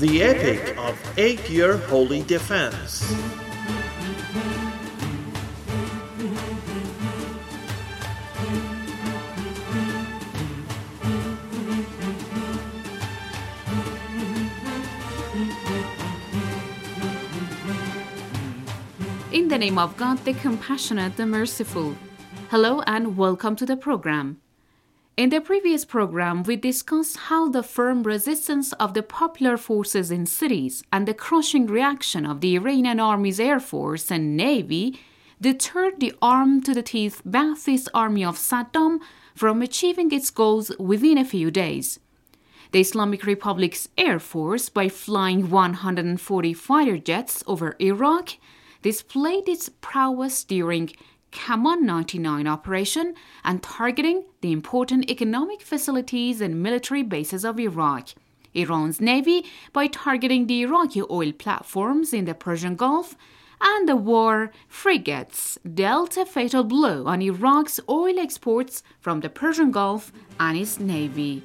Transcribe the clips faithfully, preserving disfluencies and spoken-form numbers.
The epic of eight-year holy defense. In the name of God, the compassionate, the merciful. Hello and welcome to the program. In the previous program, we discussed how the firm resistance of the popular forces in cities and the crushing reaction of the Iranian army's air force and navy deterred the armed-to-the-teeth Ba'athist army of Saddam from achieving its goals within a few days. The Islamic Republic's air force, by flying one hundred forty fighter jets over Iraq, displayed its prowess during Kaman ninety-nine operation and targeting the important economic facilities and military bases of Iraq. Iran's navy by targeting the Iraqi oil platforms in the Persian Gulf, and the war frigates dealt a fatal blow on Iraq's oil exports from the Persian Gulf and its navy.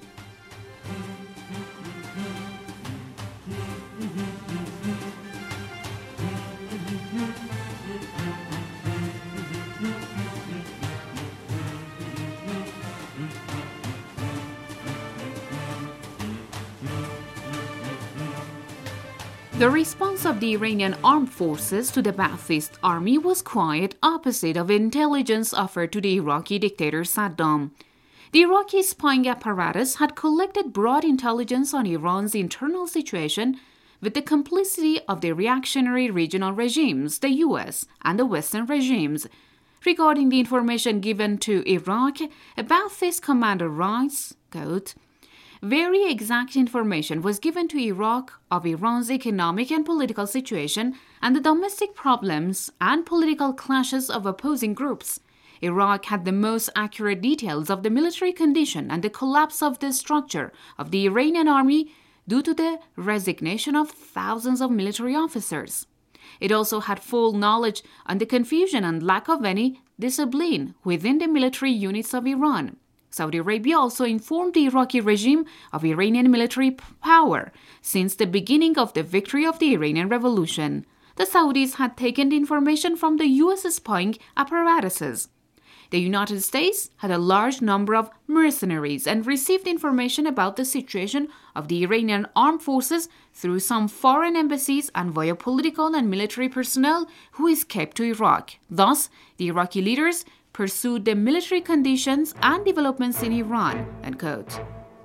The response of the Iranian armed forces to the Ba'athist army was quite opposite of intelligence offered to the Iraqi dictator Saddam. The Iraqi spying apparatus had collected broad intelligence on Iran's internal situation with the complicity of the reactionary regional regimes, the U S, and the Western regimes. Regarding the information given to Iraq, a Ba'athist commander writes, quote, "Very exact information was given to Iraq of Iran's economic and political situation and the domestic problems and political clashes of opposing groups. Iraq had the most accurate details of the military condition and the collapse of the structure of the Iranian army due to the resignation of thousands of military officers. It also had full knowledge on the confusion and lack of any discipline within the military units of Iran. Saudi Arabia also informed the Iraqi regime of Iranian military power since the beginning of the victory of the Iranian Revolution. The Saudis had taken the information from the U S spying apparatuses. The United States had a large number of mercenaries and received information about the situation of the Iranian armed forces through some foreign embassies and via political and military personnel who escaped to Iraq. Thus, the Iraqi leaders pursued the military conditions and developments in Iran." End quote.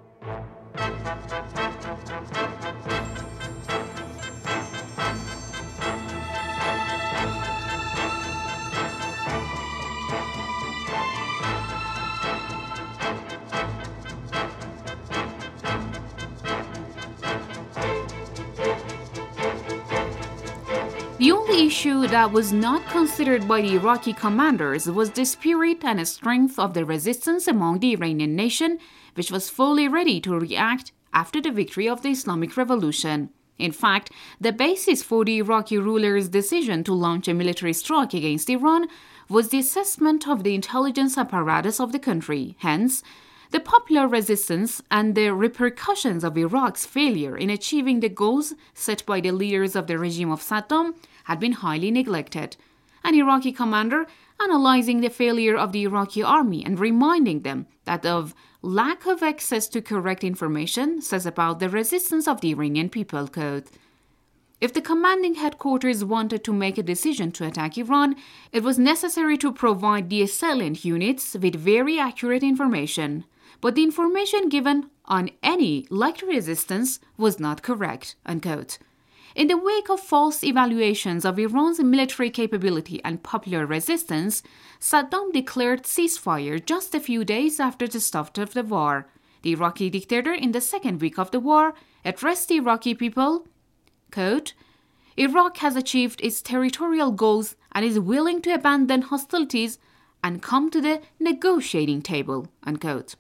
The only issue that was not considered by the Iraqi commanders was the spirit and strength of the resistance among the Iranian nation, which was fully ready to react after the victory of the Islamic Revolution. In fact, the basis for the Iraqi rulers' decision to launch a military strike against Iran was the assessment of the intelligence apparatus of the country. Hence, the popular resistance and the repercussions of Iraq's failure in achieving the goals set by the leaders of the regime of Saddam had been highly neglected. An Iraqi commander, analyzing the failure of the Iraqi army and reminding them that of lack of access to correct information, says about the resistance of the Iranian people, quote, "If the commanding headquarters wanted to make a decision to attack Iran, it was necessary to provide the assailant units with very accurate information. But the information given on any likely resistance was not correct." Unquote. In the wake of false evaluations of Iran's military capability and popular resistance, Saddam declared ceasefire just a few days after the start of the war. The Iraqi dictator, in the second week of the war, addressed the Iraqi people, quote, "Iraq has achieved its territorial goals and is willing to abandon hostilities and come to the negotiating table." Unquote.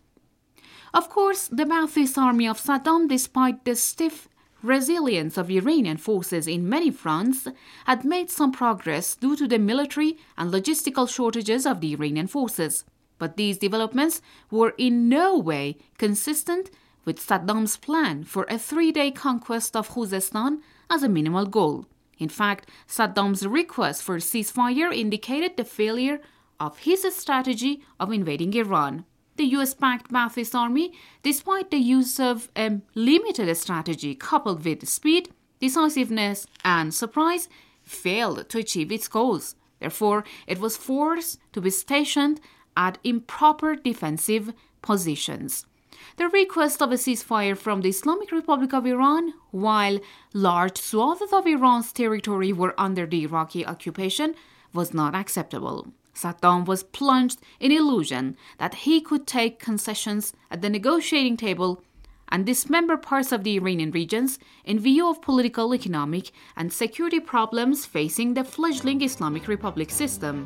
Of course, the Ba'athist army of Saddam, despite the stiff resilience of Iranian forces in many fronts, had made some progress due to the military and logistical shortages of the Iranian forces. But these developments were in no way consistent with Saddam's plan for a three-day conquest of Khuzestan as a minimal goal. In fact, Saddam's request for ceasefire indicated the failure of his strategy of invading Iran. The U S-backed Ba'athist army, despite the use of a limited strategy coupled with speed, decisiveness, and surprise, failed to achieve its goals. Therefore, it was forced to be stationed at improper defensive positions. The request of a ceasefire from the Islamic Republic of Iran, while large swaths of Iran's territory were under the Iraqi occupation, was not acceptable. Saddam was plunged in illusion that he could take concessions at the negotiating table and dismember parts of the Iranian regions in view of political, economic, and security problems facing the fledgling Islamic Republic system.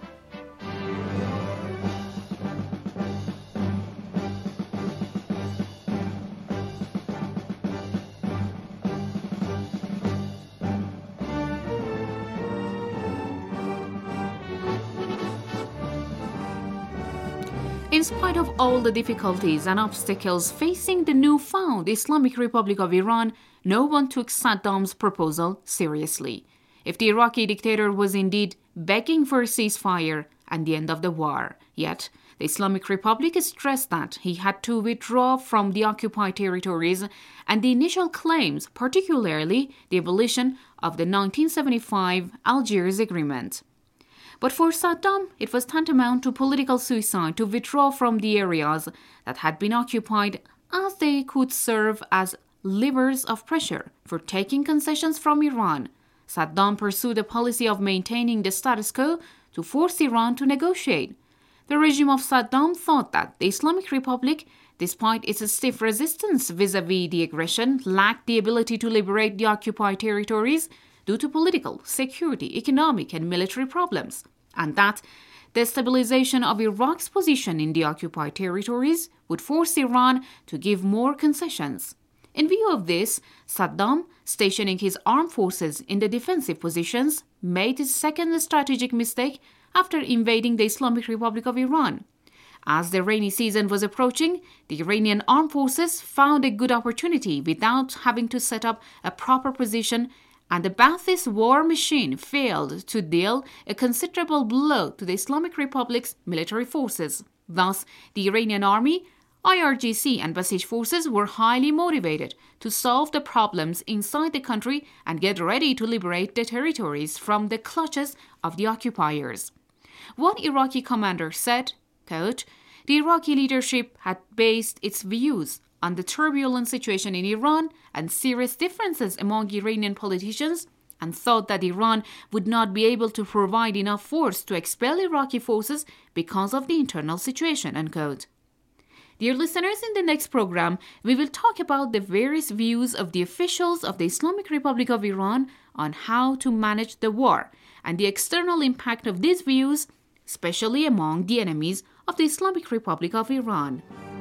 In spite of all the difficulties and obstacles facing the newfound Islamic Republic of Iran, no one took Saddam's proposal seriously. If the Iraqi dictator was indeed begging for a ceasefire and the end of the war, yet the Islamic Republic stressed that he had to withdraw from the occupied territories and the initial claims, particularly the abolition of the nineteen seventy-five Algiers Agreement. But for Saddam, it was tantamount to political suicide to withdraw from the areas that had been occupied, as they could serve as levers of pressure for taking concessions from Iran. Saddam pursued a policy of maintaining the status quo to force Iran to negotiate. The regime of Saddam thought that the Islamic Republic, despite its stiff resistance vis-à-vis the aggression, lacked the ability to liberate the occupied territories due to political, security, economic, and military problems, and that the stabilization of Iraq's position in the occupied territories would force Iran to give more concessions. In view of this, Saddam, stationing his armed forces in the defensive positions, made his second strategic mistake after invading the Islamic Republic of Iran. As the rainy season was approaching, the Iranian armed forces found a good opportunity without having to set up a proper position, and the Ba'athist war machine failed to deal a considerable blow to the Islamic Republic's military forces. Thus, the Iranian army, I R G C, and Basij forces were highly motivated to solve the problems inside the country and get ready to liberate the territories from the clutches of the occupiers. One Iraqi commander said, quote, "The Iraqi leadership had based its views on the turbulent situation in Iran and serious differences among Iranian politicians, and thought that Iran would not be able to provide enough force to expel Iraqi forces because of the internal situation." Unquote. Dear listeners, in the next program, we will talk about the various views of the officials of the Islamic Republic of Iran on how to manage the war and the external impact of these views, especially among the enemies of the Islamic Republic of Iran.